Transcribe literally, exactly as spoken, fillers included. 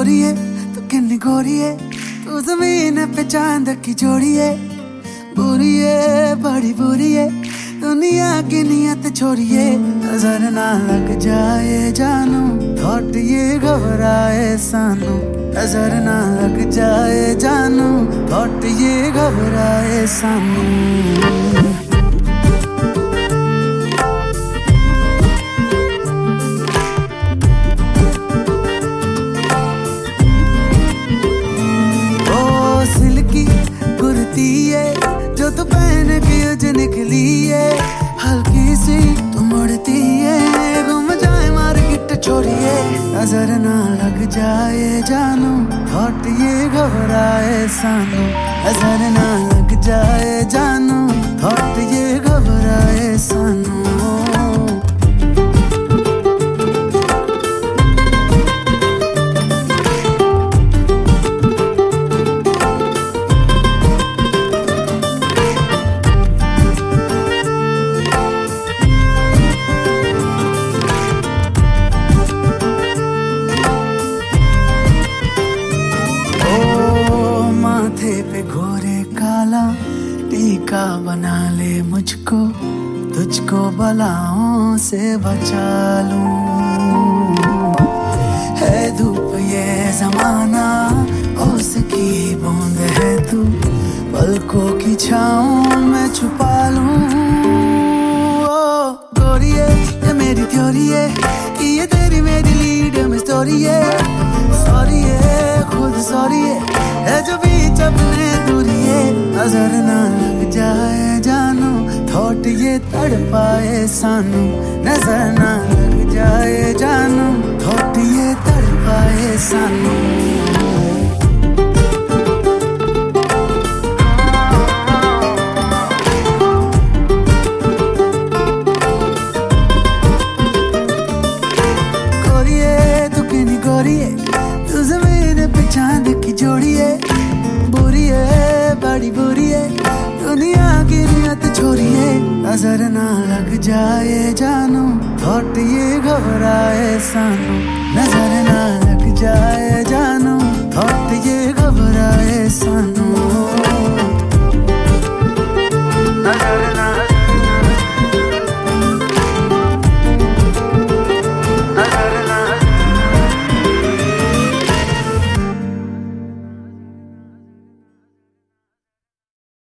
गोरिए तू किन्नी गोरिए, तू जमीन पे चांद की जोड़िए। बुरी है बड़ी बुरी है दुनिया की नियत छोड़िए। नजर ना लग जाए जानू थोट ये घबराए सानू। नजर ना लग जाए जानू थोट ये घबराए सानू। जो तू पहन के उज निकली है, हल्की सी तू मुड़ती है, घूम जाए मार्केट छोड़िए। नजर ना लग जाए जानू थोट ये घबराए सानू। नजर ना लग जाए जानू थोट ये घबराए सानू। पे घोरे काला टीका बना ले मुझको, तुझको बलाओं से बचा लूं। है धूप ये जमाना उसकी बूंद है तू, पलकों की छाँव में छुपा लूं। ओ गोरिये ये मेरी थ्योरी है कि ये तेरी मेरी लीड में स्टोरी है। सॉरी है खुद सॉरी है है जो बीच अपने दूरी है। नजर ना लग जाए जानू थोट ये तड़पाए सानू। नजर ना लग जाए जानू थोट ये तड़पाए सानू। गोरिये तू किन्नी गोरिये, तू जमीन पे चांद की जोड़िए। बुरी है बड़ी बुरी है दुनिया की नियत छोड़िए। नजर ना लग जाए जानू थोट ये घबराए सानू। नजर ना लग जाए जानू थोट ये घबराए सानू। नजर